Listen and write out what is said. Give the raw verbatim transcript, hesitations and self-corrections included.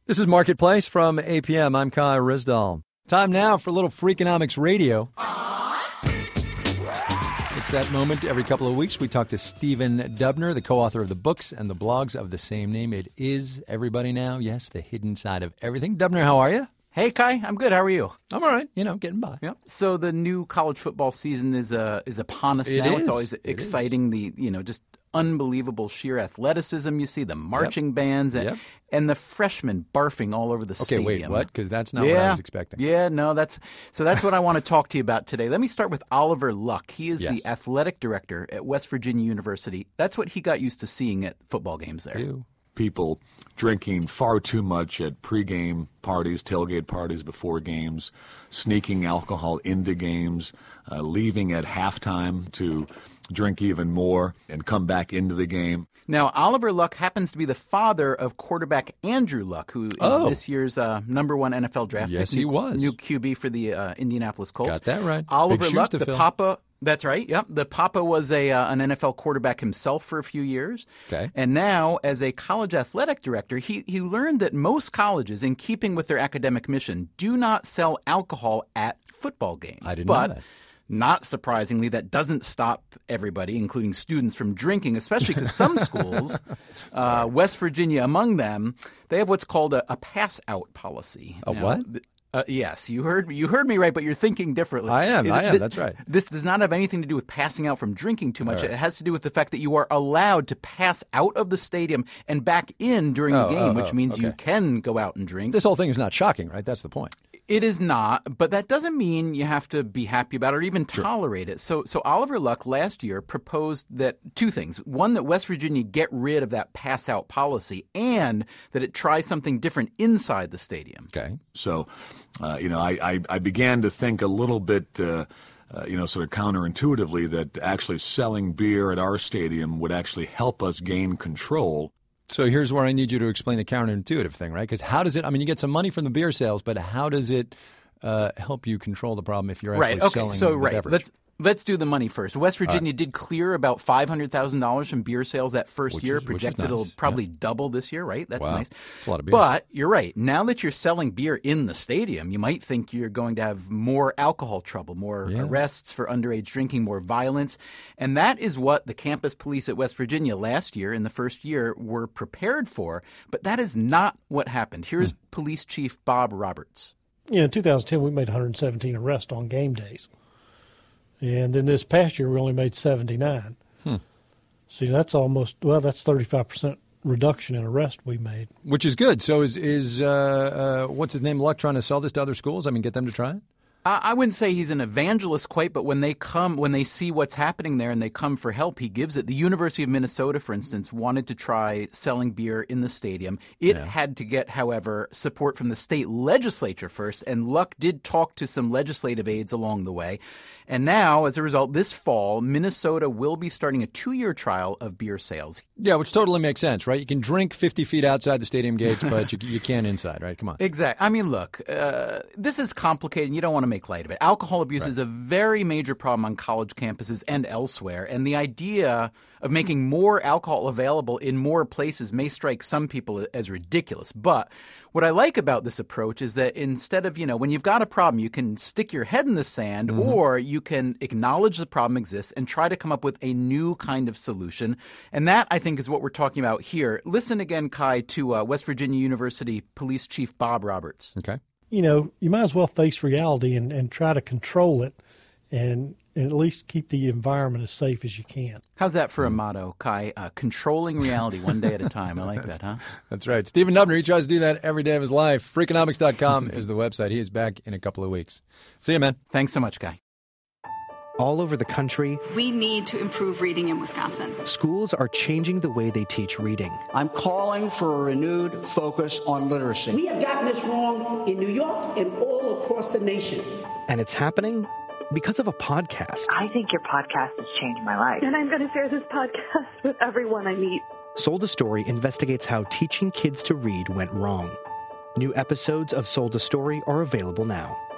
This is Marketplace from A P M. I'm Kai Risdall. Time now for a little Freakonomics Radio. It's that moment every couple of weeks. We talk to Stephen Dubner, the co-author of the books and the blogs of the same name. It is Everybody Now. Yes, the hidden side of everything. Dubner, how are you? Hey, Kai. I'm good. How are you? I'm all right. You know, getting by. Yeah. So the new college football season is uh, is upon us It now. is. It's always It exciting. The you know just unbelievable sheer athleticism you see, the marching Yep. bands, and, Yep. and the freshmen barfing all over the Okay, stadium. wait, what? Because that's not yeah. what I was expecting. Yeah, no, that's so that's what I want to talk to you about today. Let me start with Oliver Luck. He is Yes. the athletic director at West Virginia University. That's what he got used to seeing at football games there. Ew. People drinking far too much at pregame parties, tailgate parties before games, sneaking alcohol into games, uh, leaving at halftime to drink even more and come back into the game. Now, Oliver Luck happens to be the father of quarterback Andrew Luck, who is Oh. this year's uh, number one N F L draft Yes, pick. he New- was. New Q B for the uh, Indianapolis Colts. Got that right. Oliver Big shoes Luck, to the fill. papa. That's right. Yep. The papa was a uh, an N F L quarterback himself for a few years. Okay. And now, as a college athletic director, he, he learned that most colleges, in keeping with their academic mission, do not sell alcohol at football games. I didn't but know that. Not surprisingly, that doesn't stop everybody, including students, from drinking, especially because some schools, uh, West Virginia among them, they have what's called a, a pass-out policy. A Now, what? th- Uh, yes, you heard you heard me right, but you're thinking differently. I am, I am, Th- that's right. This does not have anything to do with passing out from drinking too much. All right. It has to do with the fact that you are allowed to pass out of the stadium and back in during Oh, the game, oh, which oh, means you okay. can go out and drink. This whole thing is not shocking, right? That's the point. It is not, but that doesn't mean you have to be happy about it or even tolerate it. So, so Oliver Luck last year proposed that two things: one, that West Virginia get rid of that pass-out policy, and that it try something different inside the stadium. Okay. So, uh, you know, I, I, I began to think a little bit, uh, uh, you know, sort of counterintuitively that actually selling beer at our stadium would actually help us gain control. So here's where I need you to explain the counterintuitive thing, right? Because how does it, I mean, you get some money from the beer sales, but how does it uh, help you control the problem if you're actually Right. Okay. selling So the right. beverage? Let's let's do the money first. West Virginia did clear about five hundred thousand dollars from beer sales that first Which year. is- which is Projected it'll nice. probably double this year. Right. That's Wow. nice. That's a lot of beer. But you're right. Now that you're selling beer in the stadium, you might think you're going to have more alcohol trouble, more Yeah. arrests for underage drinking, more violence, and that is what the campus police at West Virginia last year in the first year were prepared for. But that is not what happened. Here's Hmm. Police Chief Bob Roberts. Yeah, in two thousand ten, we made one hundred seventeen arrests on game days. And then this past year, we only made seventy-nine. Hmm. See, that's almost, well, that's thirty-five percent reduction in arrest we made. Which is good. So is, is uh, uh, what's his name, Luck, trying to sell this to other schools? I mean, get them to try it? I I wouldn't say he's an evangelist quite, but when they come, when they see what's happening there and they come for help, he gives it. The University of Minnesota, for instance, wanted to try selling beer in the stadium. It Yeah. had to get, however, support from the state legislature first, and Luck did talk to some legislative aides along the way. And now, as a result, this fall, Minnesota will be starting a two-year trial of beer sales. Yeah, which totally makes sense, right? You can drink fifty feet outside the stadium gates, but you, you can't inside, right? Come on. Exactly. I mean, look, uh, this is complicated, and you don't want to make light of it. Alcohol abuse is a very major problem on college campuses and elsewhere, and the idea of making more alcohol available in more places may strike some people as ridiculous. But what I like about this approach is that instead of, you know, when you've got a problem, you can stick your head in the sand, Mm-hmm. or you can acknowledge the problem exists and try to come up with a new kind of solution. And that, I think, is what we're talking about here. Listen again, Kai, to uh, West Virginia University Police Chief Bob Roberts. Okay. You know, you might as well face reality and, and try to control it and, and at least keep the environment as safe as you can. How's that for a motto, Kai? Uh, controlling reality one day at a time. I like that, huh? That's right. Stephen Dubner, he tries to do that every day of his life. Freakonomics dot com is the website. He is back in a couple of weeks. See you, man. Thanks so much, Kai. All over the country, We need to improve reading in Wisconsin. schools are changing the way they teach reading. I'm calling for a renewed focus on literacy. We have gotten this wrong in New York and all across the nation. And it's happening because of a podcast. I think your podcast has changed my life. And I'm going to share this podcast with everyone I meet. Sold a Story investigates how teaching kids to read went wrong. New episodes of Sold a Story are available now.